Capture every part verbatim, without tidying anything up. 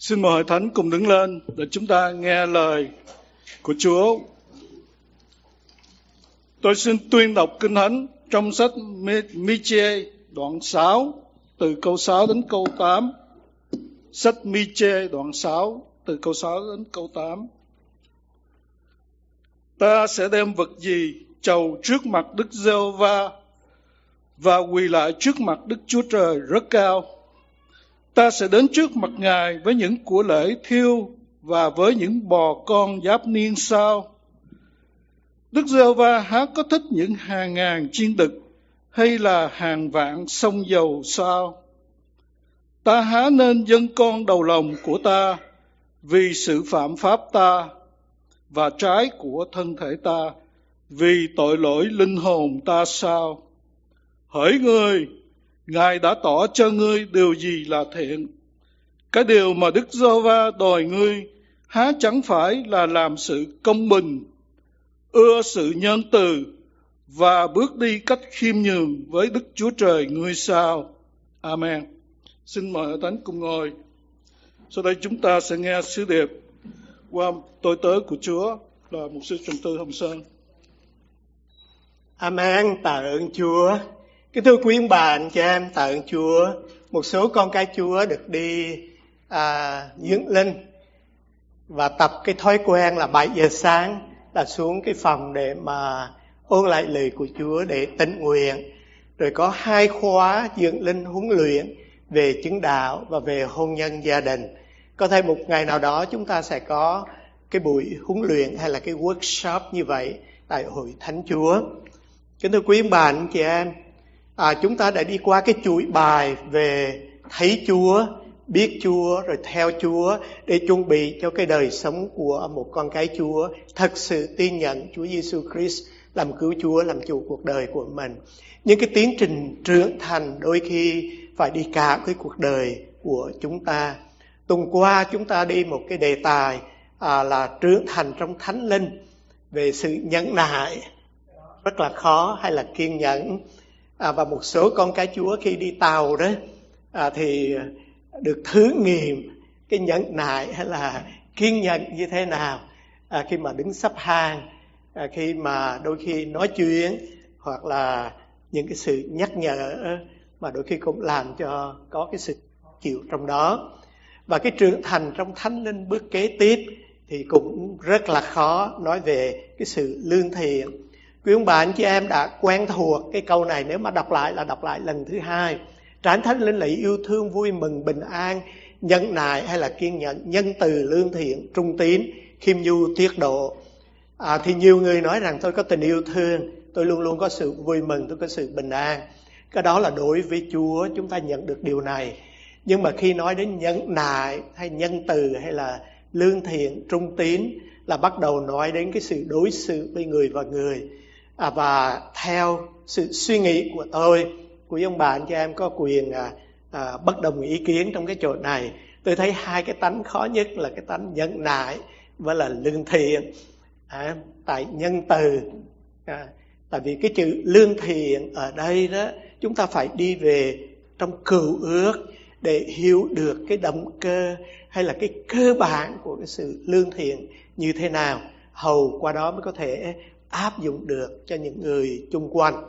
Xin mời Hội Thánh cùng đứng lên để chúng ta nghe lời của Chúa. Tôi xin tuyên đọc Kinh Thánh trong sách Mi-chê đoạn sáu từ câu sáu đến câu tám. Sách Mi-chê đoạn sáu từ câu sáu đến câu tám. Ta sẽ đem vật gì chầu trước mặt Đức Giê-hô-va và quỳ lại trước mặt Đức Chúa Trời rất cao. Ta sẽ đến trước mặt Ngài với những của lễ thiêu và với những bò con giáp niên sao? Đức Giê-hô-va há có thích những hàng ngàn chiên đực hay là hàng vạn sông dầu sao? Ta há nên dâng con đầu lòng của ta vì sự phạm pháp ta và trái của thân thể ta vì tội lỗi linh hồn ta sao? Hỡi ngươi, Ngài đã tỏ cho ngươi điều gì là thiện. Cái điều mà Đức Giê-hô-va đòi ngươi há chẳng phải là làm sự công bình, ưa sự nhân từ và bước đi cách khiêm nhường với Đức Chúa Trời ngươi sao? Amen. Xin mời Hội Thánh cùng ngồi. Sau đây chúng ta sẽ nghe sứ điệp qua tôi tớ của Chúa là mục sư Trần Tư Hồng Sơn. Amen. Tạ ơn Chúa. Kính thưa quý ông bà anh chị em, tạ ơn Chúa. Một số con cái Chúa được đi à, dưỡng linh và tập cái thói quen là bảy giờ sáng là xuống cái phòng để mà ôn lại lời của Chúa để tĩnh nguyện. Rồi có hai khóa dưỡng linh huấn luyện về chứng đạo và về hôn nhân gia đình. Có thể một ngày nào đó chúng ta sẽ có cái buổi huấn luyện hay là cái workshop như vậy tại Hội Thánh Chúa. Kính thưa quý ông bà anh chị em, À, chúng ta đã đi qua cái chuỗi bài về thấy Chúa, biết Chúa, rồi theo Chúa để chuẩn bị cho cái đời sống của một con cái Chúa thật sự tin nhận Chúa Giêsu Christ làm cứu Chúa, làm chủ cuộc đời của mình. Nhưng cái tiến trình trưởng thành đôi khi phải đi cả cái cuộc đời của chúng ta. Tuần qua chúng ta đi một cái đề tài à, là trưởng thành trong Thánh Linh, về sự nhẫn nại rất là khó hay là kiên nhẫn. À, và một số con cái Chúa khi đi tàu đó à, thì được thử nghiệm cái nhẫn nại hay là kiên nhẫn như thế nào à, khi mà đứng sắp hàng, à, khi mà đôi khi nói chuyện hoặc là những cái sự nhắc nhở mà đôi khi cũng làm cho có cái sự chịu trong đó. Và cái trưởng thành trong Thánh Linh bước kế tiếp thì cũng rất là khó, nói về cái sự lương thiện. Quý ông bà anh chị em đã quen thuộc cái câu này, nếu mà đọc lại là đọc lại lần thứ hai. Trái Thánh Linh là yêu thương, vui mừng, bình an, nhẫn nại hay là kiên nhẫn, nhân từ, lương thiện, trung tín, khiêm nhu, tiết độ. À, thì nhiều người nói rằng tôi có tình yêu thương, tôi luôn luôn có sự vui mừng, tôi có sự bình an. Cái đó là đối với Chúa, chúng ta nhận được điều này. Nhưng mà khi nói đến nhẫn nại hay nhân từ hay là lương thiện, trung tín là bắt đầu nói đến cái sự đối xử với người và người. À, và theo sự suy nghĩ của tôi, quý ông bà anh chị em có quyền à, à, bất đồng ý kiến trong cái chỗ này. Tôi thấy hai cái tánh khó nhất là cái tánh nhẫn nại và là lương thiện. À, tại nhân từ, à, tại vì cái chữ lương thiện ở đây đó, chúng ta phải đi về trong cựu ước để hiểu được cái động cơ hay là cái cơ bản của cái sự lương thiện như thế nào. Hầu qua đó mới có thể áp dụng được cho những người chung quanh.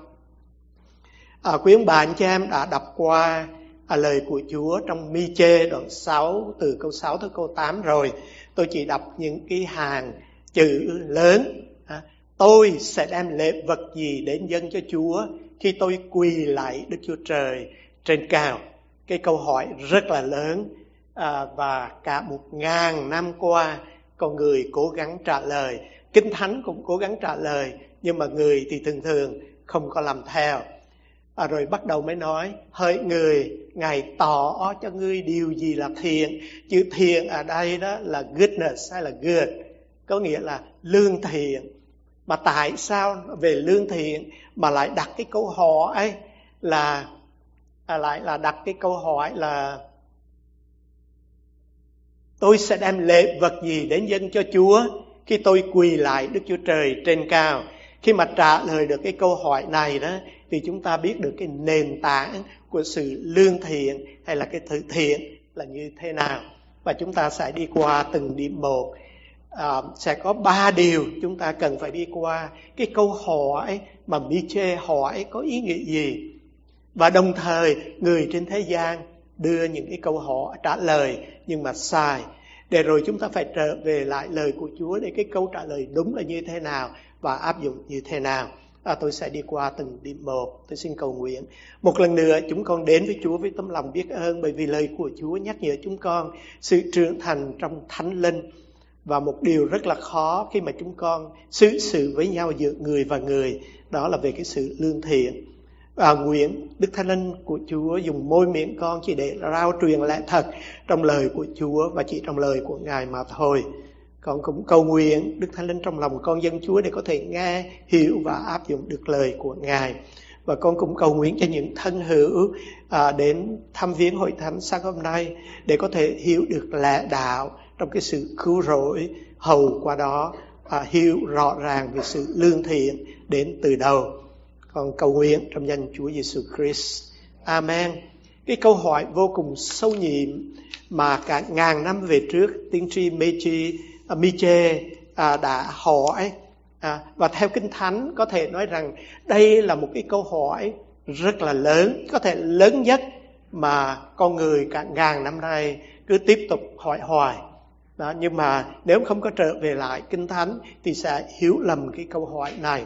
À, quý ông bà anh chị em đã đọc qua à, lời của Chúa trong Mi-chê đoạn sáu từ câu sáu tới câu tám rồi. Tôi chỉ đọc những cái hàng chữ lớn. À, tôi sẽ đem lễ vật gì đến dâng cho Chúa khi tôi quỳ lại Đức Chúa Trời trên cao. Cái câu hỏi rất là lớn à, và cả một ngàn năm qua con người cố gắng trả lời. Kinh Thánh cũng cố gắng trả lời, nhưng mà người thì thường thường không có làm theo. À, rồi bắt đầu mới nói, hỡi người, Ngài tỏ cho ngươi điều gì là thiện. Chữ thiện ở đây đó là goodness hay là good, có nghĩa là lương thiện. Mà tại sao về lương thiện mà lại đặt cái câu hỏi ấy là à, lại là đặt cái câu hỏi là tôi sẽ đem lễ vật gì đến dâng cho Chúa khi tôi quỳ lại Đức Chúa Trời trên cao. Khi mà trả lời được cái câu hỏi này đó, thì chúng ta biết được cái nền tảng của sự lương thiện hay là cái thực thiện là như thế nào. và chúng ta sẽ đi qua từng điểm một. À, sẽ có ba điều chúng ta cần phải đi qua. Cái câu hỏi mà Mi-chê hỏi có ý nghĩa gì, và đồng thời người trên thế gian đưa những cái câu hỏi trả lời nhưng mà sai, để rồi chúng ta phải trở về lại lời của Chúa để cái câu trả lời đúng là như thế nào và áp dụng như thế nào. À, tôi sẽ đi qua từng điểm một. Tôi xin cầu nguyện. Một lần nữa chúng con đến với Chúa với tấm lòng biết ơn, bởi vì lời của Chúa nhắc nhở chúng con sự trưởng thành trong Thánh Linh. Và một điều rất là khó khi mà chúng con xử sự với nhau giữa người và người, đó là về cái sự lương thiện. À, nguyện Đức Thánh Linh của Chúa dùng môi miệng con chỉ để rao truyền lẽ thật trong lời của Chúa và chỉ trong lời của Ngài mà thôi. Con cũng cầu nguyện Đức Thánh Linh trong lòng con dân Chúa để có thể nghe, hiểu và áp dụng được lời của Ngài. Và con cũng cầu nguyện cho những thân hữu à, đến thăm viếng hội thánh sáng hôm nay để có thể hiểu được lẽ đạo trong cái sự cứu rỗi, hầu qua đó à, hiểu rõ ràng về sự lương thiện đến từ đầu. Con cầu nguyện trong danh Chúa Giêsu Christ. Amen. Cái câu hỏi vô cùng sâu nhiệm mà cả ngàn năm về trước tiên tri Mi-chê à, đã hỏi, à, và theo Kinh Thánh có thể nói rằng đây là một cái câu hỏi rất là lớn, có thể lớn nhất mà con người cả ngàn năm nay cứ tiếp tục hỏi hoài. Đó, nhưng mà nếu không có trở về lại Kinh Thánh thì sẽ hiểu lầm cái câu hỏi này.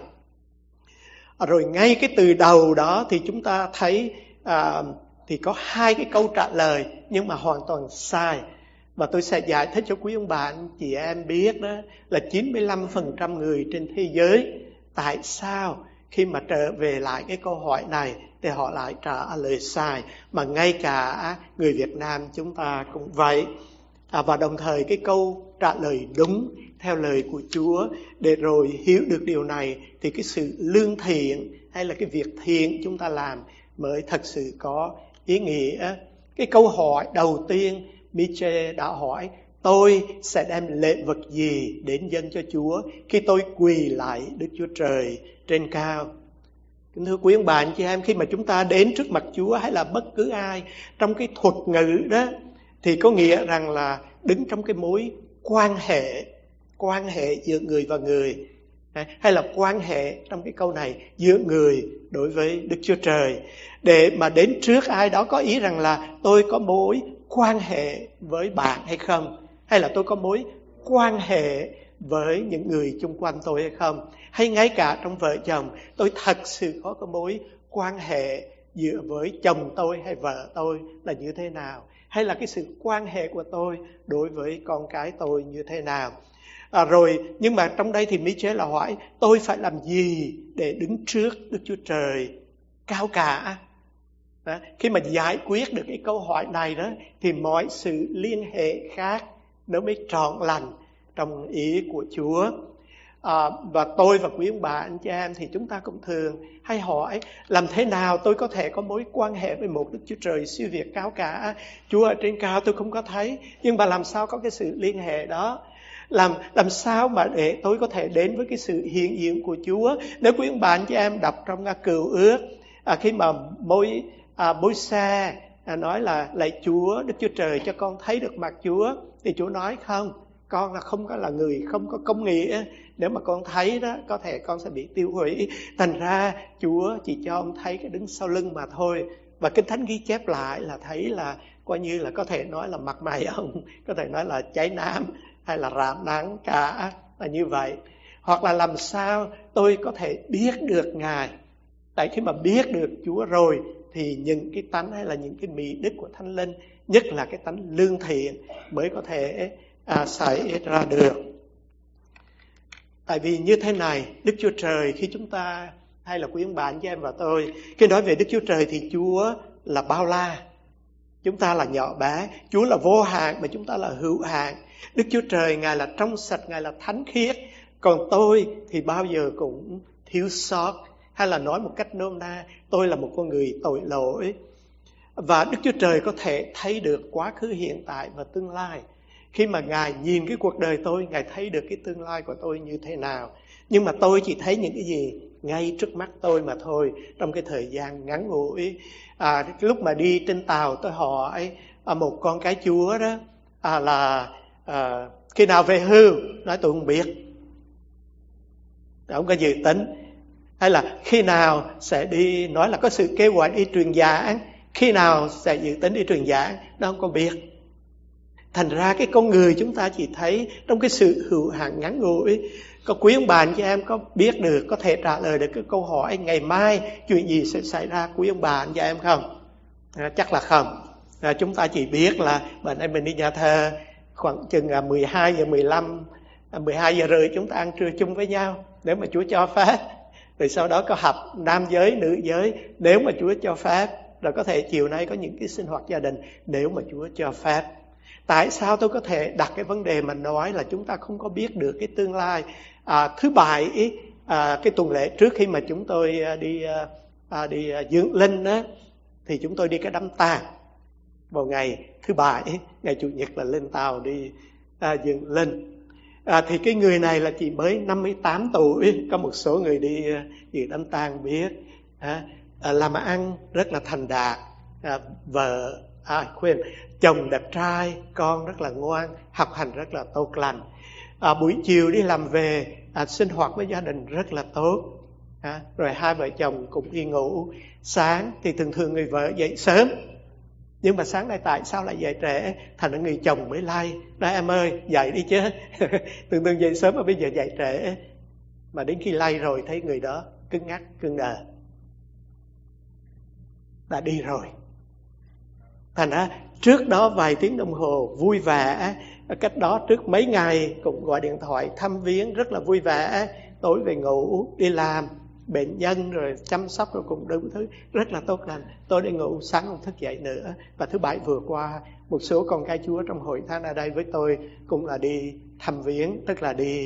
À, rồi ngay cái từ đầu đó thì chúng ta thấy à, thì có hai cái câu trả lời nhưng mà hoàn toàn sai. Và tôi sẽ giải thích cho quý ông bạn chị em biết đó là chín mươi lăm phần trăm người trên thế giới tại sao khi mà trở về lại cái câu hỏi này thì họ lại trả lời sai, mà ngay cả người Việt Nam chúng ta cũng vậy. À, và đồng thời cái câu trả lời đúng theo lời của Chúa, để rồi hiểu được điều này thì cái sự lương thiện hay là cái việc thiện chúng ta làm mới thật sự có ý nghĩa. Cái câu hỏi đầu tiên Mi-chê đã hỏi: tôi sẽ đem lễ vật gì đến dâng cho Chúa khi tôi quỳ lại Đức Chúa Trời trên cao? Kính thưa quý ông bà anh chị em, khi mà chúng ta đến trước mặt Chúa hay là bất cứ ai, trong cái thuật ngữ đó thì có nghĩa rằng là đứng trong cái mối quan hệ, quan hệ giữa người và người, hay là quan hệ trong cái câu này giữa người đối với Đức Chúa Trời. Để mà đến trước ai đó có ý rằng là tôi có mối quan hệ với bạn hay không, hay là tôi có mối quan hệ với những người chung quanh tôi hay không, hay ngay cả trong vợ chồng tôi thật sự có cái mối quan hệ giữa với chồng tôi hay vợ tôi là như thế nào, hay là cái sự quan hệ của tôi đối với con cái tôi như thế nào. À, rồi nhưng mà trong đây thì Mi-chê là hỏi tôi phải làm gì để đứng trước Đức Chúa Trời cao cả. Đó, khi mà giải quyết được cái câu hỏi này đó thì mọi sự liên hệ khác nó mới trọn lành trong ý của Chúa. À, và tôi và quý ông bà anh chị em thì chúng ta cũng thường hay hỏi làm thế nào tôi có thể có mối quan hệ với một Đức Chúa Trời siêu việt cao cả. Chúa ở trên cao tôi không có thấy, nhưng mà làm sao có cái sự liên hệ đó? Làm làm sao mà để tôi có thể đến với cái sự hiện diện của Chúa? Nếu quý ông bà anh chị em đọc trong Cựu Ước, à, khi mà môi à, môi xe à, nói là lạy Chúa Đức Chúa Trời cho con thấy được mặt Chúa, thì Chúa nói không, con là không có là người không có công nghĩa, nếu mà con thấy đó có thể con sẽ bị tiêu hủy. Thành ra Chúa chỉ cho ông thấy cái đứng sau lưng mà thôi. Và Kinh Thánh ghi chép lại là thấy là coi như là có thể nói là mặt mày ông, có thể nói là cháy nám hay là rám nắng cả, là như vậy. Hoặc là làm sao tôi có thể biết được Ngài? Tại khi mà biết được Chúa rồi thì những cái tánh hay là những cái mỹ đức của Thánh Linh, nhất là cái tánh lương thiện mới có thể à, xảy ra được. Tại vì như thế này, Đức Chúa Trời khi chúng ta hay là quý ông bà anh chị em và tôi, khi nói về Đức Chúa Trời thì Chúa là bao la, chúng ta là nhỏ bé. Chúa là vô hạn mà chúng ta là hữu hạn. Đức Chúa Trời Ngài là trong sạch, Ngài là thánh khiết. Còn tôi thì bao giờ cũng thiếu sót, hay là nói một cách nôm na, tôi là một con người tội lỗi. Và Đức Chúa Trời có thể thấy được quá khứ, hiện tại và tương lai. Khi mà Ngài nhìn cái cuộc đời tôi, Ngài thấy được cái tương lai của tôi như thế nào. Nhưng mà tôi chỉ thấy những cái gì ngay trước mắt tôi mà thôi, trong cái thời gian ngắn ngủi. À, lúc mà đi trên tàu tôi hỏi à, một con cái Chúa đó, à, là à, khi nào về hưu, nói tôi không biết, không có dự tính. Hay là khi nào sẽ đi, nói là có sự kêu gọi đi truyền giảng, khi nào sẽ dự tính đi truyền giảng, nó không có biết. Thành ra cái con người chúng ta chỉ thấy trong cái sự hữu hạn ngắn ngủi. Có quý ông bà anh chị em có biết được, có thể trả lời được cái câu hỏi ngày mai chuyện gì sẽ xảy ra quý ông bà anh chị em không? À, chắc là không. À, chúng ta chỉ biết là bữa nay mình đi nhà thờ khoảng chừng là mười hai giờ mười lăm, mười hai giờ rưỡi chúng ta ăn trưa chung với nhau, nếu mà Chúa cho phép. Rồi sau đó có học nam giới, nữ giới, nếu mà Chúa cho phép. Rồi có thể chiều nay có những cái sinh hoạt gia đình, nếu mà Chúa cho phép. Tại sao tôi có thể đặt cái vấn đề mà nói là chúng ta không có biết được cái tương lai? À, thứ bảy, à, cái tuần lễ trước khi mà chúng tôi đi à, đi dưỡng linh á, thì chúng tôi đi cái đám tang vào ngày thứ bảy, ngày chủ nhật là lên tàu đi à, dưỡng linh. À, thì cái người này là chỉ mới năm mươi tám tuổi, có một số người đi dự đám tang biết, à, à, làm ăn rất là thành đạt, à, vợ à, khuyên chồng đẹp trai, con rất là ngoan, học hành rất là tốt lành. À, buổi chiều đi làm về, à, sinh hoạt với gia đình rất là tốt. À, rồi hai vợ chồng cùng đi ngủ. Sáng thì thường thường người vợ dậy sớm, nhưng mà sáng nay tại sao lại dậy trễ? Thành ra người chồng mới lay, nói em ơi dậy đi chứ. Thường thường dậy sớm mà bây giờ dậy trễ. Mà đến khi lay rồi thấy người đó cứng ngắc, cứng đờ, đã đi rồi. Thành ra trước đó vài tiếng đồng hồ vui vẻ, cách đó trước mấy ngày cũng gọi điện thoại thăm viếng rất là vui vẻ, tối về ngủ, đi làm bệnh nhân rồi chăm sóc rồi cũng đủ thứ rất là tốt lành. Tôi đi ngủ, sáng không thức dậy nữa. Và thứ bảy vừa qua, một số con cái Chúa trong hội thánh ở đây với tôi cũng là đi thăm viếng, tức là đi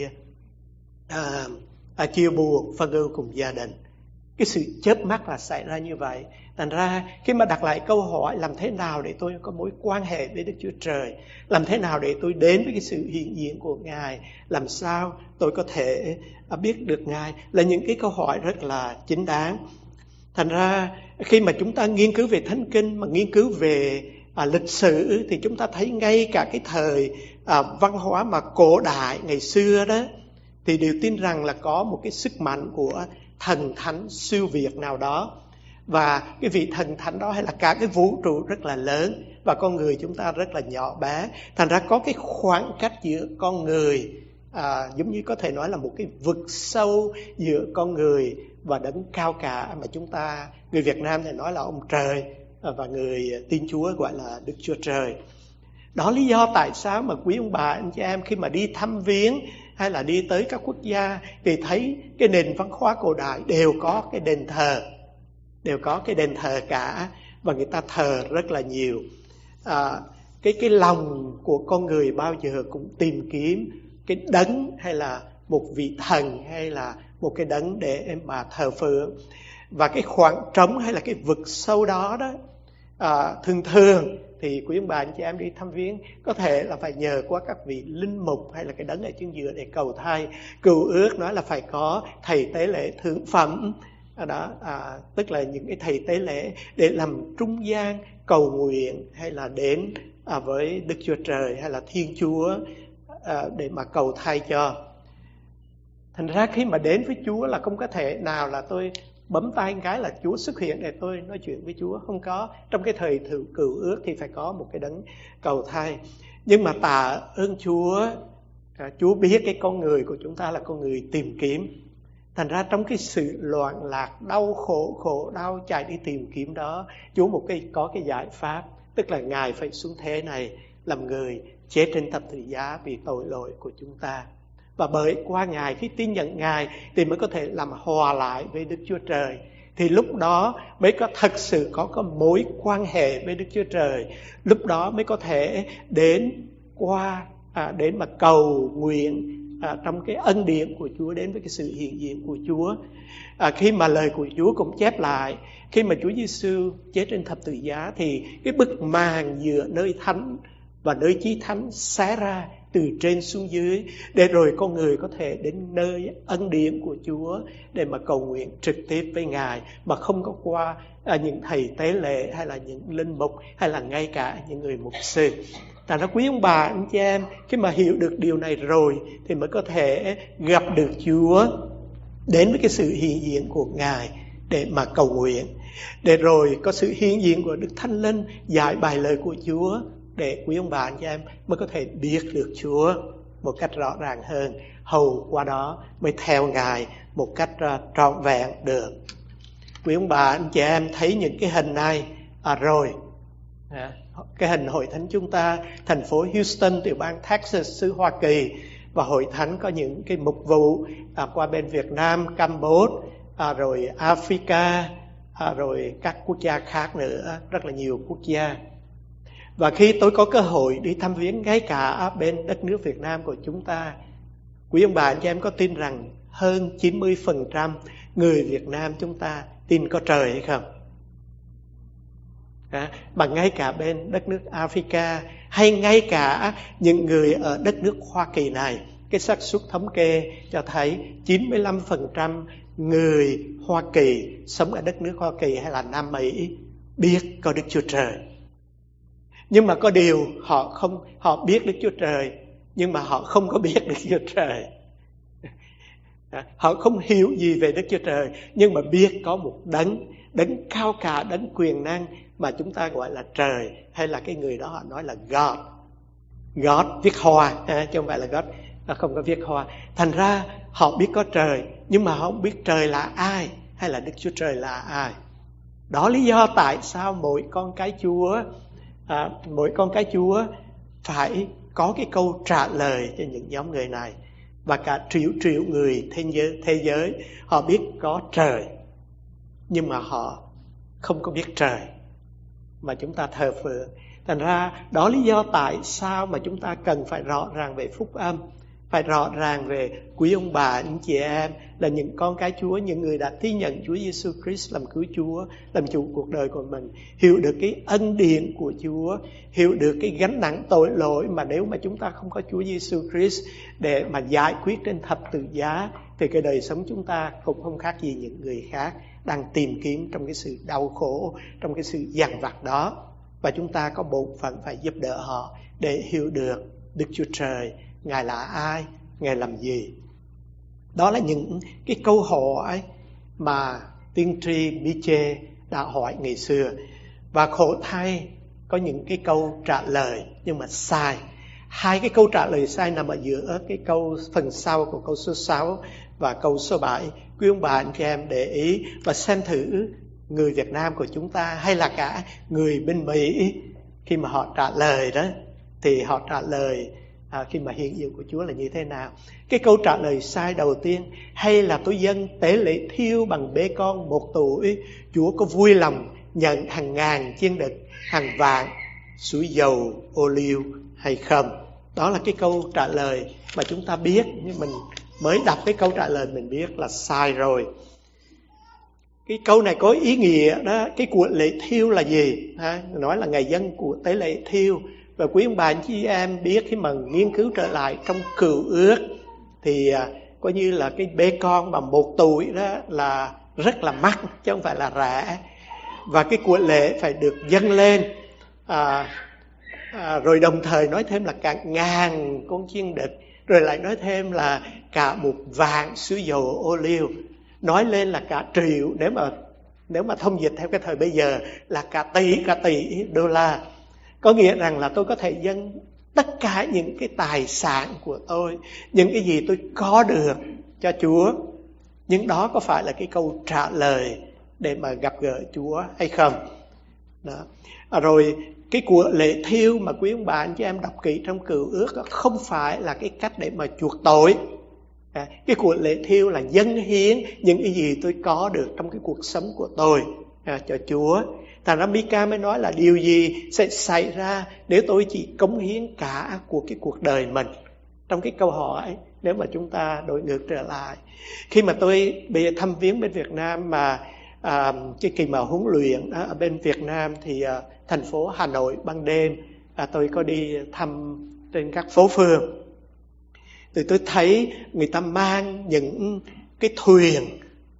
à, à, chia buồn phân ưu cùng gia đình. Cái sự chớp mắt là xảy ra như vậy. Thành ra khi mà đặt lại câu hỏi làm thế nào để tôi có mối quan hệ với Đức Chúa Trời, làm thế nào để tôi đến với cái sự hiện diện của Ngài, làm sao tôi có thể biết được Ngài, là những cái câu hỏi rất là chính đáng. Thành ra khi mà chúng ta nghiên cứu về Thánh Kinh, mà nghiên cứu về à, lịch sử, thì chúng ta thấy ngay cả cái thời à, văn hóa mà cổ đại ngày xưa đó, thì đều tin rằng là có một cái sức mạnh của thần thánh siêu việt nào đó. Và cái vị thần thánh đó hay là cả cái vũ trụ rất là lớn, và con người chúng ta rất là nhỏ bé. Thành ra có cái khoảng cách giữa con người, à, giống như có thể nói là một cái vực sâu giữa con người và đấng cao cả, mà chúng ta, người Việt Nam thì nói là ông trời, và người tin Chúa gọi là Đức Chúa Trời. Đó lý do tại sao mà quý ông bà anh chị em khi mà đi thăm viếng hay là đi tới các quốc gia thì thấy cái nền văn hóa cổ đại đều có cái đền thờ, đều có cái đền thờ cả, và người ta thờ rất là nhiều. À, cái cái lòng của con người bao giờ cũng tìm kiếm cái đấng hay là một vị thần hay là một cái đấng để mà thờ phượng. Và cái khoảng trống hay là cái vực sâu đó đó, à, thường thường thì quý ông bà anh chị em đi thăm viếng có thể là phải nhờ qua các vị linh mục hay là cái đấng ở trên giữa để cầu thay. Cựu ước nói là phải có thầy tế lễ thượng phẩm, đó, à, tức là những cái thầy tế lễ để làm trung gian cầu nguyện hay là đến à, với Đức Chúa Trời hay là Thiên Chúa à, để mà cầu thay cho. Thành ra khi mà đến với Chúa là không có thể nào là tôi bấm tay một cái là Chúa xuất hiện để tôi nói chuyện với Chúa. Không có. Trong cái thời thượng cựu ước thì phải có một cái đấng cầu thay. Nhưng mà tạ ơn Chúa, à, Chúa biết cái con người của chúng ta là con người tìm kiếm. Thành ra trong cái sự loạn lạc, đau khổ, khổ đau chạy đi tìm kiếm đó, Chúa một cái có cái giải pháp, tức là Ngài phải xuống thế này làm người chết trên thập tự giá vì tội lỗi của chúng ta. Và bởi qua Ngài, khi tin nhận Ngài thì mới có thể làm hòa lại với Đức Chúa Trời. Thì lúc đó mới có thật sự có, có mối quan hệ với Đức Chúa Trời. Lúc đó mới có thể đến qua à, đến mà cầu nguyện à, trong cái ân điển của Chúa, đến với cái sự hiện diện của Chúa. À, khi mà lời của Chúa cũng chép lại, khi mà Chúa Giêsu chết trên thập tự giá thì cái bức màn giữa nơi thánh và nơi chí thánh xé ra từ trên xuống dưới, để rồi con người có thể đến nơi ân điển của Chúa để mà cầu nguyện trực tiếp với Ngài, mà không có qua à, những thầy tế lễ hay là những linh mục hay là ngay cả những người mục sư. Tại nó quý ông bà, anh chị em, khi mà hiểu được điều này rồi thì mới có thể gặp được Chúa, đến với cái sự hiện diện của Ngài để mà cầu nguyện. Để rồi có sự hiện diện của Đức Thánh Linh giải bài lời của Chúa, để quý ông bà, anh chị em mới có thể biết được Chúa một cách rõ ràng hơn. Hầu qua đó mới theo Ngài một cách uh, trọn vẹn được. Quý ông bà, anh chị em thấy những cái hình này à, rồi à, cái hình hội thánh chúng ta, thành phố Houston, tiểu bang Texas, xứ Hoa Kỳ, và hội thánh có những cái mục vụ à, qua bên Việt Nam, Campuchia, à, rồi Africa, à, rồi các quốc gia khác nữa, rất là nhiều quốc gia. Và khi tôi có cơ hội đi thăm viếng ngay cả bên đất nước Việt Nam của chúng ta, quý ông bà anh chị em có tin rằng hơn chín mươi phần trăm người Việt Nam chúng ta tin có trời hay không? À, mà ngay cả bên đất nước Africa, hay ngay cả những người ở đất nước Hoa Kỳ này, cái xác suất thống kê cho thấy chín mươi lăm phần trăm người Hoa Kỳ sống ở đất nước Hoa Kỳ hay là Nam Mỹ biết có Đức Chúa Trời. Nhưng mà có điều họ không họ biết Đức Chúa Trời, nhưng mà họ không có biết Đức Chúa Trời. Họ không hiểu gì về Đức Chúa Trời, nhưng mà biết có một đấng, đấng cao cả, đấng quyền năng mà chúng ta gọi là trời, hay là cái người đó họ nói là God. God viết hoa, à, chứ không phải là God không có viết hoa. Thành ra họ biết có trời, nhưng mà họ không biết trời là ai, hay là Đức Chúa Trời là ai. Đó lý do tại sao mỗi con cái Chúa, à, mỗi con cái Chúa phải có cái câu trả lời cho những nhóm người này. Và cả triệu triệu người thế giới, thế giới họ biết có trời, nhưng mà họ không có biết trời mà chúng ta thờ phượng. Thành ra đó lý do tại sao mà chúng ta cần phải rõ ràng về phúc âm, phải rõ ràng về quý ông bà, anh chị em là những con cái Chúa, những người đã tin nhận Chúa Giêsu Christ làm cứu Chúa, làm chủ cuộc đời của mình, hiểu được cái ân điển của Chúa, hiểu được cái gánh nặng tội lỗi mà nếu mà chúng ta không có Chúa Giêsu Christ để mà giải quyết trên thập tự giá thì cái đời sống chúng ta cũng không khác gì những người khác đang tìm kiếm trong cái sự đau khổ, trong cái sự dằn vặt đó. Và chúng ta có bổn phận phải giúp đỡ họ để hiểu được Đức Chúa Trời, Ngài là ai, Ngài làm gì. Đó là những cái câu hỏi mà tiên tri Miche đã hỏi ngày xưa. Và khổ thay có những cái câu trả lời nhưng mà sai. Hai cái câu trả lời sai nằm ở giữa cái câu phần sau của câu số sáu và câu số bảy. Quý ông bà anh chị em để ý và xem thử người Việt Nam của chúng ta hay là cả người bên Mỹ, khi mà họ trả lời đó thì họ trả lời à, khi mà hiện diện của Chúa là như thế nào. Cái câu trả lời sai đầu tiên: hay là tôi dâng tế lễ thiêu bằng bê con một tuổi, Chúa có vui lòng nhận hàng ngàn chiên đực, hàng vạn suối dầu ô liu hay không? Đó là cái câu trả lời mà chúng ta biết, nhưng mình mới đọc cái câu trả lời mình biết là sai rồi. Cái câu này có ý nghĩa đó, cái của lễ thiêu là gì? Ha? Nói là ngày dân của tế lễ thiêu. Và quý ông bà anh chị em biết khi mà nghiên cứu trở lại trong Cựu Ước thì à, coi như là cái bê con mà một tuổi đó là rất là mắc chứ không phải là rẻ. Và cái của lễ phải được dâng lên à, à, rồi đồng thời nói thêm là cả ngàn con chiên đực, rồi lại nói thêm là cả một vạn suối dầu ô liu, nói lên là cả triệu, nếu mà nếu mà thông dịch theo cái thời bây giờ là cả tỷ cả tỷ đô la. Có nghĩa rằng là tôi có thể dâng tất cả những cái tài sản của tôi, những cái gì tôi có được cho Chúa. Nhưng đó có phải là cái câu trả lời để mà gặp gỡ Chúa hay không? Đó. À, rồi cái của lễ thiêu mà quý ông bà anh chị em đọc kỹ trong Cựu Ước không phải là cái cách để mà chuộc tội. À, cái của lễ thiêu là dâng hiến những cái gì tôi có được trong cái cuộc sống của tôi à, cho Chúa. Thành ra Mika mới nói là điều gì sẽ xảy ra nếu tôi chỉ cống hiến cả của cái cuộc đời mình. Trong cái câu hỏi, nếu mà chúng ta đổi ngược trở lại, khi mà tôi bị thăm viếng bên Việt Nam mà à, cái kỳ mà huấn luyện ở bên Việt Nam thì à, thành phố Hà Nội ban đêm à, tôi có đi thăm trên các phố phường. Thì tôi thấy người ta mang những cái thuyền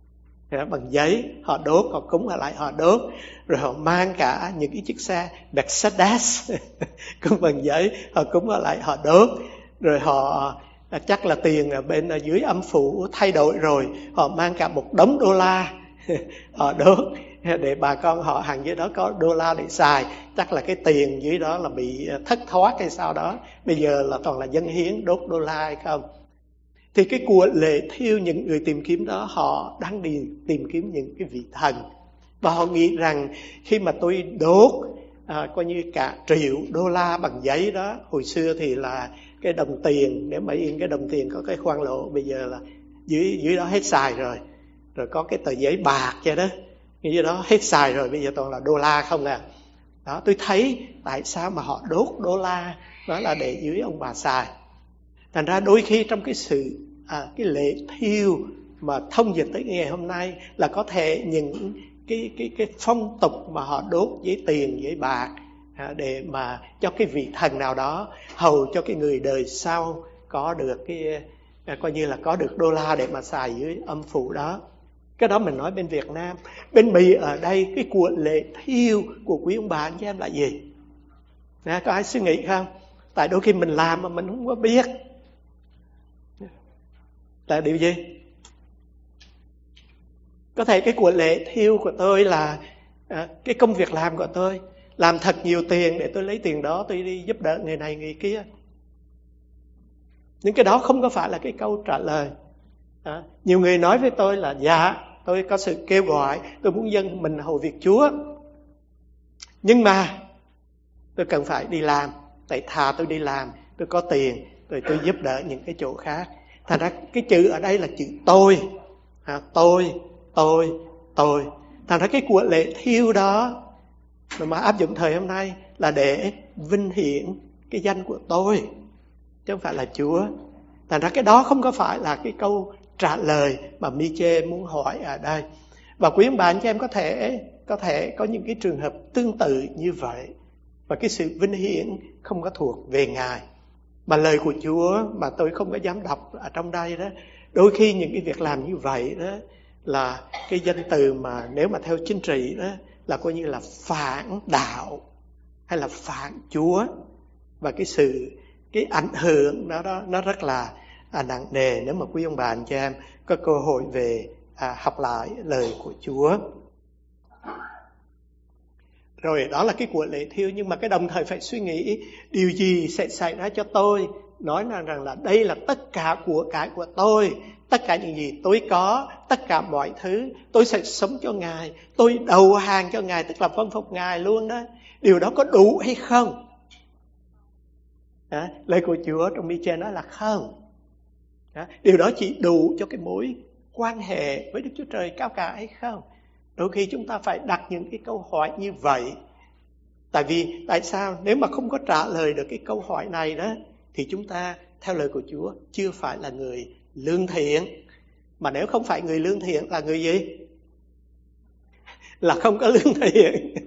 bằng giấy, họ đốt, họ cúng lại họ đốt. Rồi họ mang cả những cái chiếc xe Mercedes cũng bằng giấy, họ cúng lại họ đốt. Rồi họ chắc là tiền ở bên ở dưới âm phủ thay đổi rồi, họ mang cả một đống đô la họ đốt để bà con họ hàng dưới đó có đô la để xài. Chắc là cái tiền dưới đó là bị thất thoát hay sao đó, bây giờ là toàn là dân hiến đốt đô la hay không. Thì cái của lễ thiêu, những người tìm kiếm đó họ đang đi tìm kiếm những cái vị thần. Và họ nghĩ rằng khi mà tôi đốt à, coi như cả triệu đô la bằng giấy đó. Hồi xưa thì là cái đồng tiền, nếu mà in cái đồng tiền có cái khoan lỗ, bây giờ là dưới dưới đó hết xài rồi. Rồi có cái tờ giấy bạc vậy đó, dưới đó hết xài rồi, bây giờ toàn là đô la không à. Đó, tôi thấy tại sao mà họ đốt đô la, đó là để dưới ông bà xài. Thành ra đôi khi trong cái sự à, cái lễ thiêu mà thông dịch tới ngày hôm nay là có thể những cái cái cái phong tục mà họ đốt giấy tiền, giấy bạc à, để mà cho cái vị thần nào đó, hầu cho cái người đời sau có được cái à, coi như là có được đô la để mà xài dưới âm phủ đó. Cái đó mình nói bên Việt Nam. Bên Mỹ ở đây cái của lễ thiêu của quý ông bà anh chị em là gì? Nè, có ai suy nghĩ không? Tại đôi khi mình làm mà mình không có biết là điều gì. Có thể cái của lễ thiêu của tôi là à, cái công việc làm của tôi, làm thật nhiều tiền để tôi lấy tiền đó tôi đi giúp đỡ người này người kia. Những cái đó không có phải là cái câu trả lời. À, nhiều người nói với tôi là dạ, tôi có sự kêu gọi, tôi muốn dâng mình hầu việc Chúa, nhưng mà tôi cần phải đi làm. Tại thà tôi đi làm, tôi có tiền, rồi tôi giúp đỡ những cái chỗ khác. Thành ra cái chữ ở đây là chữ tôi. À, tôi, tôi, tôi. Thành ra cái của lễ thiêu đó mà áp dụng thời hôm nay là để vinh hiển cái danh của tôi, chứ không phải là Chúa. Thành ra cái đó không có phải là cái câu trả lời mà Mi-chê muốn hỏi ở đây. Và quý ông bà anh chị em có thể có thể có những cái trường hợp tương tự như vậy. Và cái sự vinh hiển không có thuộc về Ngài. Mà lời của Chúa mà tôi không có dám đọc ở trong đây đó, đôi khi những cái việc làm như vậy đó là cái danh từ mà nếu mà theo chính trị đó là coi như là phản đạo hay là phản Chúa. Và cái sự cái ảnh hưởng đó, đó nó rất là à, nặng nề nếu mà quý ông bà anh chị em có cơ hội về à, học lại lời của Chúa. Rồi đó là cái của lễ thiêu, nhưng mà cái đồng thời phải suy nghĩ điều gì sẽ xảy ra cho tôi. Nói rằng là đây là tất cả của cải của tôi, tất cả những gì tôi có, tất cả mọi thứ tôi sẽ sống cho Ngài, tôi đầu hàng cho Ngài, tức là vâng phục Ngài luôn đó. Điều đó có đủ hay không? À, lời của Chúa trong Mi-chê nói là không. À, điều đó chỉ đủ cho cái mối quan hệ với Đức Chúa Trời cao cả hay không? Đôi khi chúng ta phải đặt những cái câu hỏi như vậy. Tại vì tại sao nếu mà không có trả lời được cái câu hỏi này đó, thì chúng ta theo lời của Chúa chưa phải là người lương thiện. Mà nếu không phải người lương thiện là người gì? Là không có lương thiện.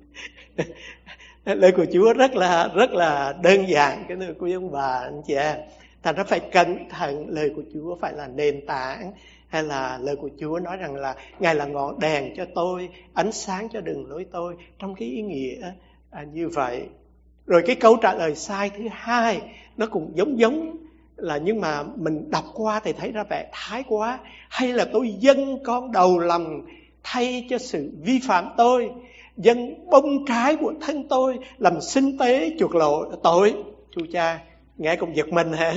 Lời của Chúa rất là rất là đơn giản cái lời của quý ông bà anh chị em. Thành ra phải cẩn thận, lời của Chúa phải là nền tảng. Hay là lời của Chúa nói rằng là Ngài là ngọn đèn cho tôi, ánh sáng cho đường lối tôi, trong cái ý nghĩa à, như vậy. Rồi cái câu trả lời sai thứ hai nó cũng giống giống là, nhưng mà mình đọc qua thì thấy ra vẻ thái quá. Hay là tôi dâng con đầu lòng thay cho sự vi phạm tôi, dâng bông trái của thân tôi làm sinh tế chuộc lộ tội. Chú cha nghe cũng giật mình hả?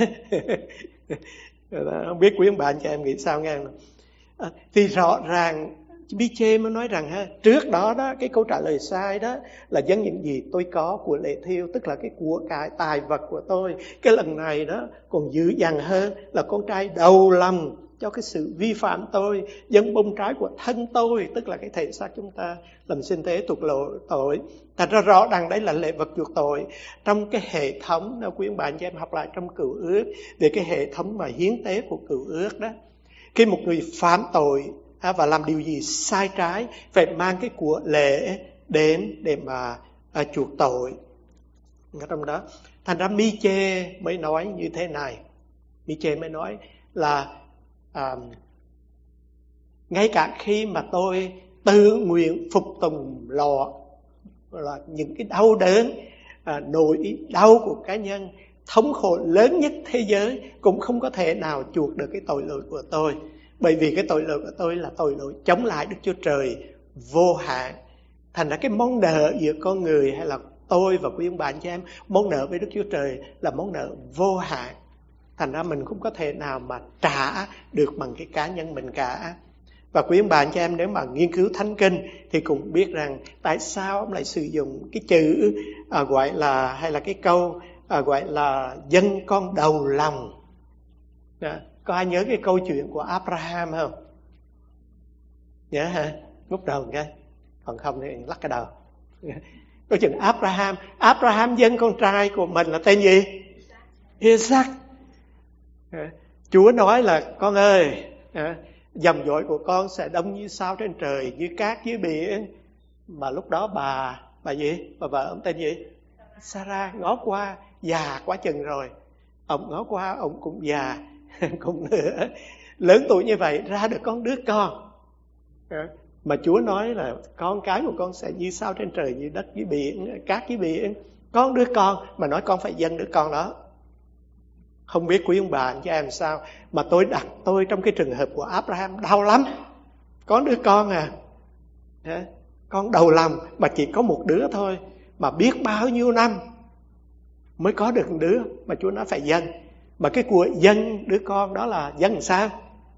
Không biết quý ông bà anh chị em nghĩ sao nghe. À, thì rõ ràng Mi-chê mới nói rằng ha, trước đó đó cái câu trả lời sai đó là dâng những gì tôi có của lễ thiêu, tức là cái của cải tài vật của tôi. Cái lần này đó còn dữ dằn hơn là con trai đầu lòng cho cái sự vi phạm tôi, dâng bông trái của thân tôi, tức là cái thể xác chúng ta làm sinh tế tuộc lộ tội. Thật ra rõ ràng đấy là lễ vật chuộc tội. Trong cái hệ thống, nếu quý ông bà anh chị em học lại trong Cựu Ước về cái hệ thống mà hiến tế của Cựu Ước đó, khi một người phạm tội và làm điều gì sai trái phải mang cái của lễ đến để mà à, chuộc tội ở trong đó. Thành ra Mi-chê mới nói như thế này. Mi-chê mới nói là à, Ngay cả khi mà tôi tự nguyện phục tùng lọ là những cái đau đớn, à, nỗi đau của cá nhân, thống khổ lớn nhất thế giới cũng không có thể nào chuộc được cái tội lỗi của tôi. Bởi vì cái tội lỗi của tôi là tội lỗi chống lại Đức Chúa Trời vô hạn. Thành ra cái món nợ giữa con người hay là tôi và quý ông bà anh chị em, món nợ với Đức Chúa Trời là món nợ vô hạn. Thành ra mình không có thể nào mà trả được bằng cái cá nhân mình cả. Và quý ông bà anh chị em nếu mà nghiên cứu Thánh Kinh thì cũng biết rằng tại sao ông lại sử dụng cái chữ à, gọi là hay là cái câu à, gọi là dân con đầu lòng. Đó. Có ai nhớ cái câu chuyện của Abraham không? Nhớ hả? Lúc đầu cái còn không thì lắc cái đầu. Câu chuyện Abraham, Abraham dân con trai của mình là tên gì? Isaac. Chúa nói là con ơi, dòng dõi của con sẽ đông như sao trên trời, như cát dưới biển. Mà lúc đó bà, bà gì? Bà vợ ông tên gì? Sarah ngó qua, già quá chừng rồi. Ông ngó qua, ông cũng già, cũng nữa. Lớn tuổi như vậy, ra được con đứa con. Mà Chúa nói là con cái của con sẽ như sao trên trời, như đất dưới biển, cát dưới biển. Con đứa con, mà nói con phải dâng đứa con đó. Không biết quý ông bà anh chị em sao, mà tôi đặt tôi trong cái trường hợp của Abraham đau lắm. Có đứa con à, con đầu lòng mà chỉ có một đứa thôi, mà biết bao nhiêu năm mới có được một đứa, mà Chúa nói phải dâng. Mà cái của dâng đứa con đó là dâng làm sao?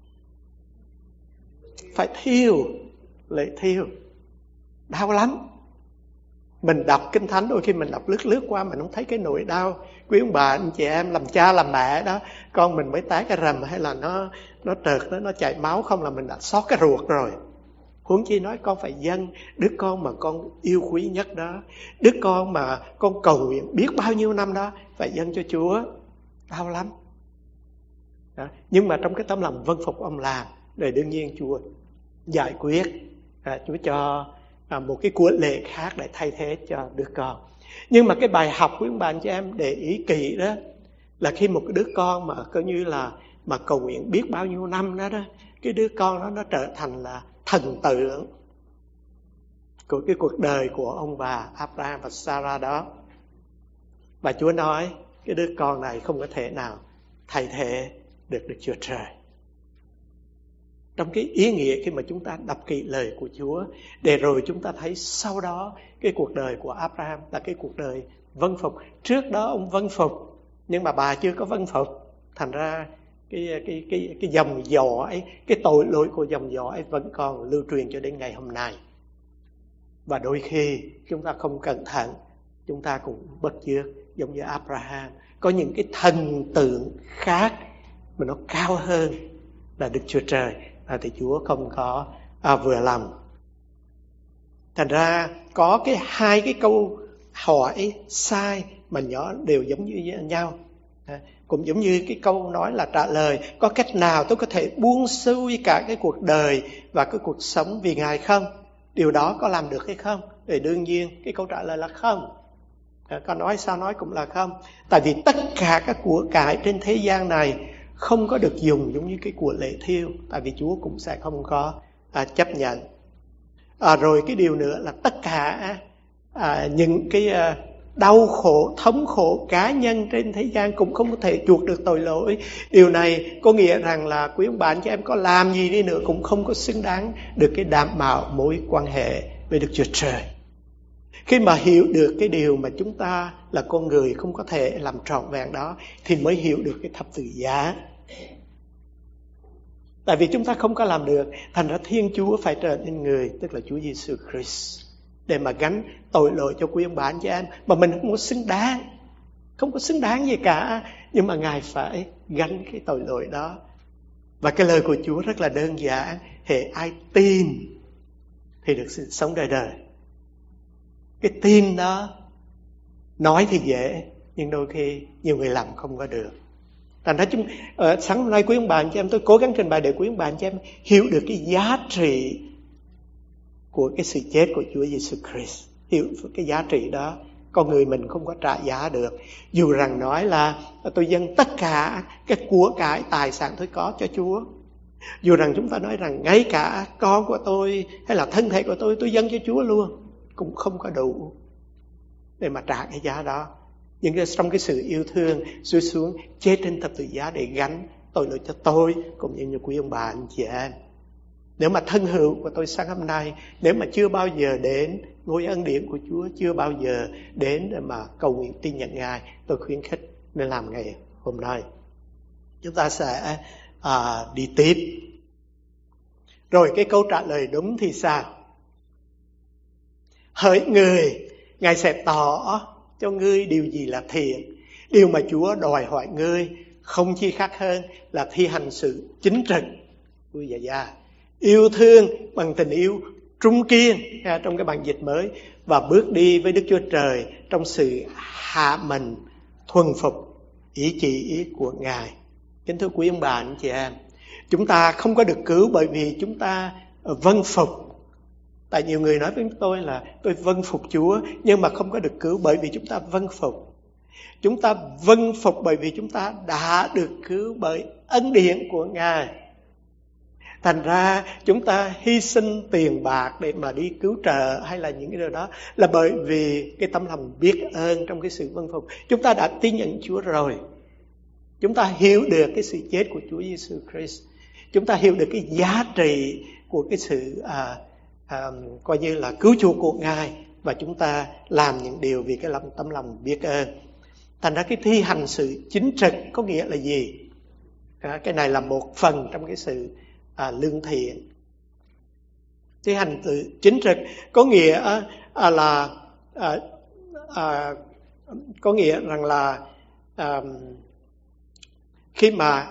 Phải thiêu, lễ thiêu. Đau lắm. Mình đọc Kinh Thánh đôi khi mình đọc lướt lướt qua mình không thấy cái nỗi đau. Quý ông bà anh chị em làm cha làm mẹ đó, con mình mới tái cái rầm hay là nó nó trợt nó nó chảy máu không là mình đã xót cái ruột rồi. Huống chi nói con phải dâng đứa con mà con yêu quý nhất đó, đứa con mà con cầu nguyện biết bao nhiêu năm đó, phải dâng cho Chúa. Đau lắm đó. Nhưng mà trong cái tấm lòng vâng phục ông làm, để đương nhiên Chúa giải quyết, à, Chúa cho à, một cái của lễ khác để thay thế cho đứa con. Nhưng mà cái bài học của các bạn cho em để ý kỹ đó là khi một cái đứa con mà coi như là mà cầu nguyện biết bao nhiêu năm đó đó, cái đứa con đó nó trở thành là thần tượng của cái cuộc đời của ông bà Abraham và Sarah đó. Và Chúa nói cái đứa con này không có thể nào thay thế được Đức Chúa Trời. Trong cái ý nghĩa khi mà chúng ta đọc kỹ lời của Chúa, để rồi chúng ta thấy sau đó cái cuộc đời của Abraham là cái cuộc đời vâng phục. Trước đó ông vâng phục, nhưng mà bà chưa có vâng phục. Thành ra cái, cái, cái, cái dòng dõi ấy, cái tội lỗi của dòng dõi ấy vẫn còn lưu truyền cho đến ngày hôm nay. Và đôi khi chúng ta không cẩn thận, chúng ta cũng bất chợt giống như Abraham. Có những cái thần tượng khác mà nó cao hơn là Đức Chúa Trời, à, thì Chúa không có à, vừa lòng. Thành ra có cái hai cái câu hỏi sai mà nhỏ đều giống như nhau. À, cũng giống như cái câu nói là trả lời có cách nào tôi có thể buông xuôi cả cái cuộc đời và cái cuộc sống vì Ngài không? Điều đó có làm được hay không? Thì đương nhiên cái câu trả lời là không. À, có nói sao nói cũng là không. Tại vì tất cả các của cải trên thế gian này không có được dùng giống như cái của lễ thiêu. Tại vì Chúa cũng sẽ không có à, chấp nhận. À, rồi cái điều nữa là tất cả à, những cái à, đau khổ, thống khổ cá nhân trên thế gian cũng không có thể chuộc được tội lỗi. Điều này có nghĩa rằng là quý ông bà anh chị em có làm gì đi nữa cũng không có xứng đáng được cái đảm bảo mối quan hệ với Đức Chúa Trời. Khi mà hiểu được cái điều mà chúng ta là con người không có thể làm trọn vẹn đó, thì mới hiểu được cái thập tự giá. Tại vì chúng ta không có làm được, thành ra Thiên Chúa phải trở nên người, tức là Chúa Giêsu Christ, để mà gánh tội lỗi cho quý ông bà anh chị em. Mà mình không có xứng đáng, không có xứng đáng gì cả, nhưng mà Ngài phải gánh cái tội lỗi đó. Và cái lời của Chúa rất là đơn giản: hễ ai tin thì được sự sống đời đời. Cái tin đó nói thì dễ, nhưng đôi khi nhiều người làm không có được. Thành ra chúng ở sáng hôm nay quý ông bà anh chị em, tôi cố gắng trình bày để quý ông bà anh chị em hiểu được cái giá trị của cái sự chết của Chúa Giêsu Christ. Hiểu cái giá trị đó, con người mình không có trả giá được. Dù rằng nói là tôi dâng tất cả cái của cải tài sản tôi có cho Chúa, Dù rằng chúng ta nói rằng ngay cả con của tôi hay là thân thể của tôi, tôi dâng cho Chúa luôn, cũng không có đủ để mà trả cái giá đó. Nhưng trong cái sự yêu thương, Chúa xuống chết trên thập tự giá để gánh tội lỗi cho tôi cũng như như quý ông bà anh chị em. Nếu mà thân hữu của tôi sáng hôm nay, nếu mà chưa bao giờ đến ngôi ân điển của Chúa, chưa bao giờ đến để mà cầu nguyện tin nhận Ngài, tôi khuyến khích nên làm ngày hôm nay. Chúng ta sẽ à, đi tiếp. Rồi cái câu trả lời đúng thì sao? Hỡi người, Ngài sẽ tỏ cho ngươi điều gì là thiện. Điều mà Chúa đòi hỏi ngươi không chi khác hơn là thi hành sự chính trực. Ui dạ dạ. Yêu thương bằng tình yêu trung kiên trong cái bản dịch mới, và bước đi với Đức Chúa Trời trong sự hạ mình thuần phục ý chỉ của Ngài. Kính thưa quý ông bà anh chị em, chúng ta không có được cứu bởi vì chúng ta vâng phục. Tại nhiều người nói với tôi là tôi vâng phục Chúa, nhưng mà không có được cứu bởi vì chúng ta vâng phục. Chúng ta vâng phục bởi vì chúng ta đã được cứu bởi ân điển của Ngài. Thành ra chúng ta hy sinh tiền bạc để mà đi cứu trợ hay là những cái điều đó là bởi vì cái tấm lòng biết ơn trong cái sự vâng phục. Chúng ta đã tin nhận Chúa rồi. Chúng ta hiểu được cái sự chết của Chúa Giêsu Christ. Chúng ta hiểu được cái giá trị của cái sự à, à, coi như là cứu chuộc của Ngài, và chúng ta làm những điều vì cái lòng tấm lòng biết ơn. Thành ra cái thi hành sự chính trực có nghĩa là gì? À, cái này là một phần trong cái sự à, lương thiện. Thi hành sự chính trực có nghĩa à, là à, à, có nghĩa rằng là à, khi mà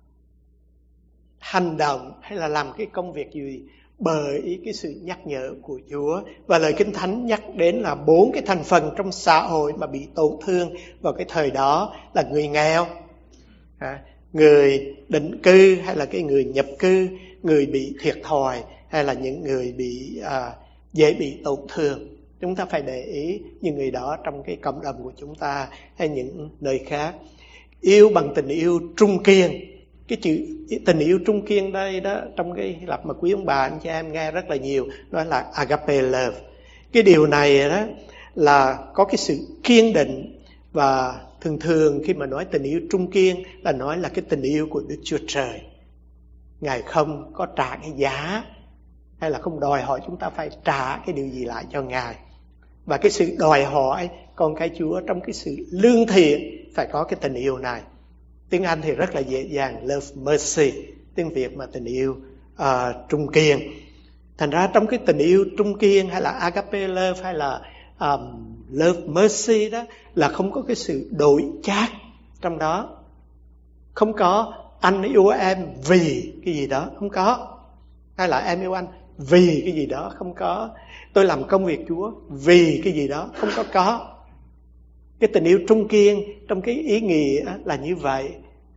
hành động hay là làm cái công việc gì bởi cái sự nhắc nhở của Chúa. Và lời Kinh Thánh nhắc đến là bốn cái thành phần trong xã hội mà bị tổn thương vào cái thời đó là người nghèo, người định cư hay là cái người nhập cư, người bị thiệt thòi hay là những người bị à, dễ bị tổn thương. Chúng ta phải để ý những người đó trong cái cộng đồng của chúng ta hay những nơi khác. Yêu bằng tình yêu trung kiên. Cái chữ tình yêu trung kiên đây đó, trong cái Hy Lạp mà quý ông bà anh chị em nghe rất là nhiều, nói là agape love. Cái điều này đó là có cái sự kiên định, và thường thường khi mà nói tình yêu trung kiên là nói là cái tình yêu của Đức Chúa Trời. Ngài không có trả cái giá hay là không đòi hỏi chúng ta phải trả cái điều gì lại cho Ngài. Và cái sự đòi hỏi con cái Chúa trong cái sự lương thiện phải có cái tình yêu này. Tiếng Anh thì rất là dễ dàng, love mercy. Tiếng Việt mà tình yêu uh, trung kiên. Thành ra trong cái tình yêu trung kiên hay là agape love hay là um, love mercy đó là không có cái sự đổi chác trong đó. Không có anh yêu em vì cái gì đó, không có. Hay là em yêu anh vì cái gì đó, không có. Tôi làm công việc Chúa vì cái gì đó, không có có. Cái tình yêu trung kiên trong cái ý nghĩa là như vậy.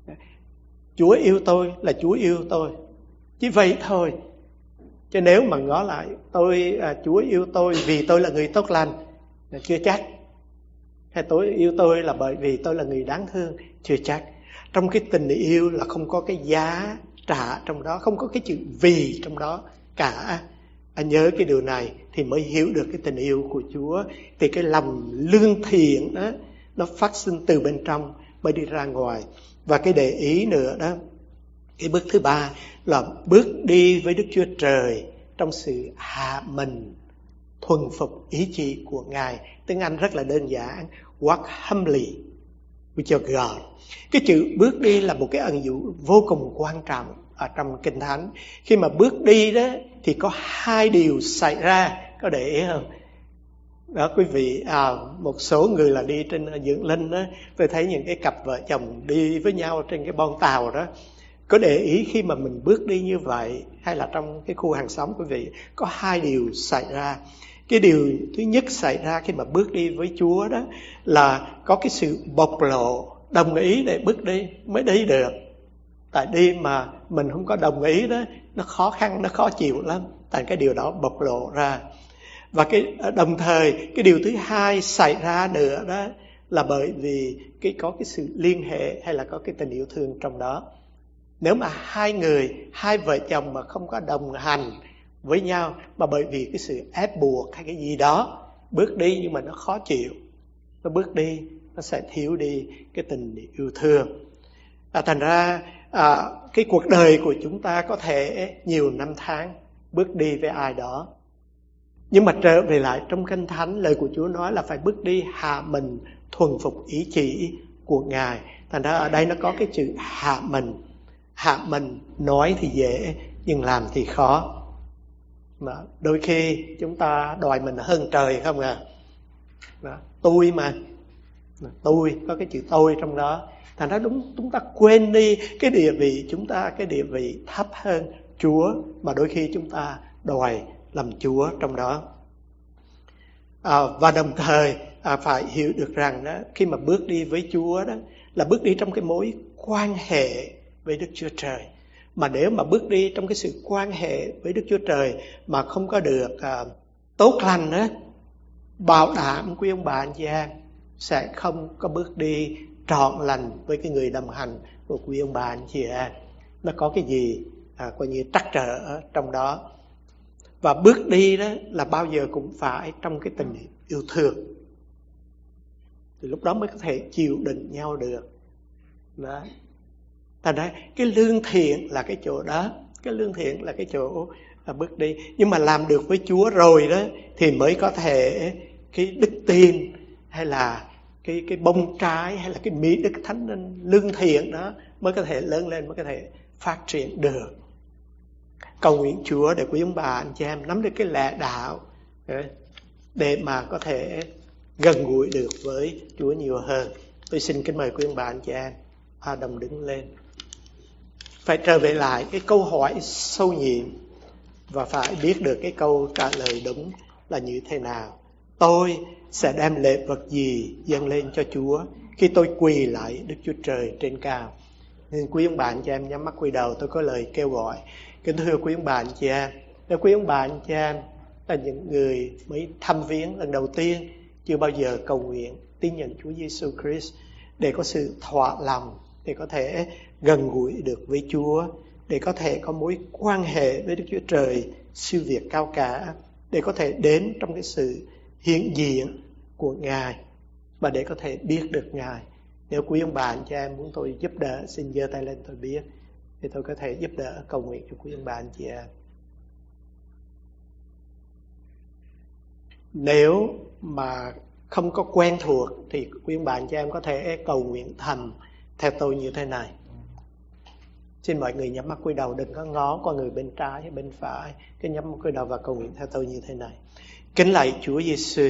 Chúa yêu tôi là Chúa yêu tôi, chỉ vậy thôi. Chứ nếu mà ngó lại tôi à, Chúa yêu tôi vì tôi là người tốt lành là chưa chắc. Hay tôi yêu tôi là bởi vì tôi là người đáng thương, chưa chắc. Trong cái tình yêu là không có cái giá trả trong đó, không có cái chữ vì trong đó cả. Anh nhớ cái điều này thì mới hiểu được cái tình yêu của Chúa. Thì cái lòng lương thiện đó nó phát sinh từ bên trong mới đi ra ngoài. Và cái để ý nữa đó, cái bước thứ ba là bước đi với Đức Chúa Trời trong sự hạ mình thuần phục ý chỉ của Ngài. Tiếng Anh rất là đơn giản, walk humbly with your God. Cái chữ bước đi là một cái ẩn dụ vô cùng quan trọng ở trong Kinh Thánh. Khi mà bước đi đó thì có hai điều xảy ra, có để ý không? Đó quý vị, à, một số người là đi trên dưỡng linh đó, tôi thấy những cái cặp vợ chồng đi với nhau trên cái bon tàu đó. Có để ý khi mà mình bước đi như vậy, hay là trong cái khu hàng xóm quý vị, có hai điều xảy ra. Cái điều thứ nhất xảy ra khi mà bước đi với Chúa đó là có cái sự bộc lộ, đồng ý để bước đi mới đi được. Tại đi mà mình không có đồng ý đó, nó khó khăn, nó khó chịu lắm. Tại cái điều đó bộc lộ ra. Và cái đồng thời cái điều thứ hai xảy ra nữa đó là bởi vì cái có cái sự liên hệ hay là có cái tình yêu thương trong đó. Nếu mà hai người, hai vợ chồng mà không có đồng hành với nhau, mà bởi vì cái sự ép buộc hay cái gì đó, bước đi nhưng mà nó khó chịu, nó bước đi, nó sẽ thiếu đi cái tình yêu thương. À, thành ra à, cái cuộc đời của chúng ta có thể nhiều năm tháng bước đi với ai đó, nhưng mà trở về lại trong Kinh Thánh, lời của Chúa nói là phải bước đi hạ mình, thuần phục ý chỉ của Ngài. Thành ra ở đây nó có cái chữ hạ mình. Hạ mình nói thì dễ nhưng làm thì khó. Mà đôi khi chúng ta đòi mình hơn trời không à? Đó, tôi mà, tôi có cái chữ tôi trong đó. Thành ra đúng, chúng ta quên đi cái địa vị chúng ta, cái địa vị thấp hơn Chúa, mà đôi khi chúng ta đòi làm Chúa trong đó. À, và đồng thời à, phải hiểu được rằng đó, khi mà bước đi với Chúa đó là bước đi trong cái mối quan hệ với Đức Chúa Trời. Mà nếu mà bước đi trong cái sự quan hệ với Đức Chúa Trời mà không có được à, tốt lành đó, bảo đảm quý ông bà anh chị em sẽ không có bước đi trọn lành với cái người đồng hành của quý ông bà anh chị em. Nó có cái gì à, coi như trắc trở trong đó. Và bước đi đó là bao giờ cũng phải trong cái tình yêu thương, thì lúc đó mới có thể chịu đựng nhau được. Đó. Thành ra cái lương thiện là cái chỗ đó, cái lương thiện là cái chỗ à, bước đi. Nhưng mà làm được với Chúa rồi đó thì mới có thể cái đức tin hay là cái cái bông trái hay là cái mỹ đức thánh linh lương thiện đó mới có thể lớn lên, mới có thể phát triển được. Cầu nguyện Chúa để quý ông bà anh chị em nắm được cái lẽ đạo để mà có thể gần gũi được với Chúa nhiều hơn. Tôi xin kính mời quý ông bà anh chị em hòa đồng đứng lên. Phải trở về lại cái câu hỏi sâu nhiệm và phải biết được cái câu trả lời đúng là như thế nào. Tôi sẽ đem lễ vật gì dâng lên cho Chúa khi tôi quỳ lại Đức Chúa Trời trên cao? Nên quý ông bà anh chị em nhắm mắt quỳ đầu, tôi có lời kêu gọi. Kính thưa quý ông bà anh chị em, nếu quý ông bà anh chị em là những người mới thăm viếng lần đầu tiên, chưa bao giờ cầu nguyện tin nhận Chúa Giêsu Christ để có sự thỏa lòng, để có thể gần gũi được với Chúa, để có thể có mối quan hệ với Đức Chúa Trời siêu việt cao cả, để có thể đến trong cái sự hiện diện của Ngài và để có thể biết được Ngài. Nếu quý ông bà anh chị em muốn tôi giúp đỡ, xin giơ tay lên tôi biết, thì tôi có thể giúp đỡ cầu nguyện cho quý ông bà anh chị em. Nếu mà không có quen thuộc thì quý ông bà anh chị em có thể cầu nguyện thầm theo tôi như thế này. Xin mọi người nhắm mắt cúi đầu, đừng có ngó qua người bên trái hay bên phải. Cứ nhắm mắt cúi đầu và cầu nguyện theo tôi như thế này. Kính lạy Chúa Giêsu,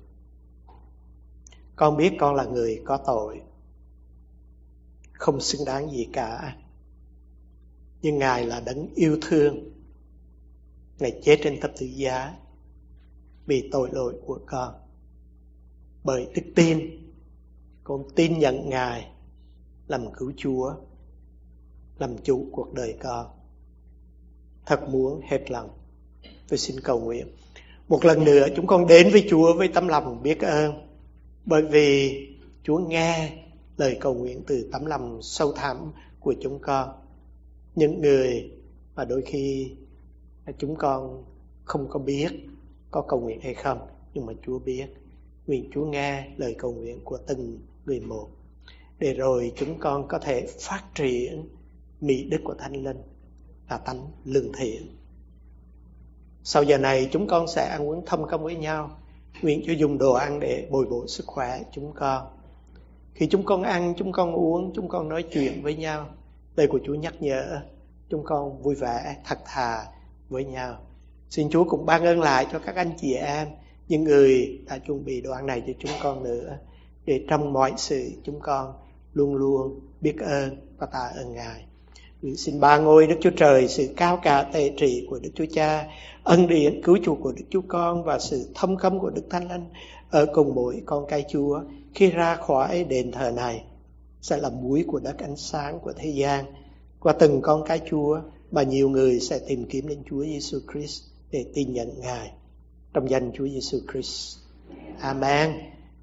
con biết con là người có tội, không xứng đáng gì cả. Nhưng Ngài là đấng yêu thương, Ngài chết trên thập tự giá vì tội lỗi của con. Bởi đức tin, con tin nhận Ngài làm cứu Chúa, làm chủ cuộc đời con. Thật muốn hết lòng, tôi xin cầu nguyện. Một lần nữa chúng con đến với Chúa với tấm lòng biết ơn, bởi vì Chúa nghe lời cầu nguyện từ tấm lòng sâu thẳm của chúng con. Những người mà đôi khi chúng con không có biết có cầu nguyện hay không, nhưng mà Chúa biết. Nguyện Chúa nghe lời cầu nguyện của từng người một, để rồi chúng con có thể phát triển mỹ đức của Thánh Linh là tánh lương thiện. Sau giờ này chúng con sẽ ăn uống thông công với nhau. Nguyện Chúa dùng đồ ăn để bồi bổ sức khỏe chúng con. Khi chúng con ăn, chúng con uống, chúng con nói chuyện với nhau, lời của Chúa nhắc nhở chúng con vui vẻ, thật thà với nhau. Xin Chúa cũng ban ơn lại cho các anh chị em, những người đã chuẩn bị đồ ăn này cho chúng con nữa, để trong mọi sự chúng con luôn luôn biết ơn và tạ ơn Ngài. Nguyện xin ba ngôi Đức Chúa Trời, sự cao cả tể trị của Đức Chúa Cha, ân điển cứu chuộc của Đức Chúa Con và sự thông công của Đức Thánh Linh ở cùng mỗi con cái Chúa khi ra khỏi đền thờ này, sẽ là muối của đất ánh sáng của thế gian. Qua từng con cái Chúa mà nhiều người sẽ tìm kiếm đến Chúa Giêsu Christ để tin nhận Ngài. Trong danh Chúa Giêsu Christ. Amen.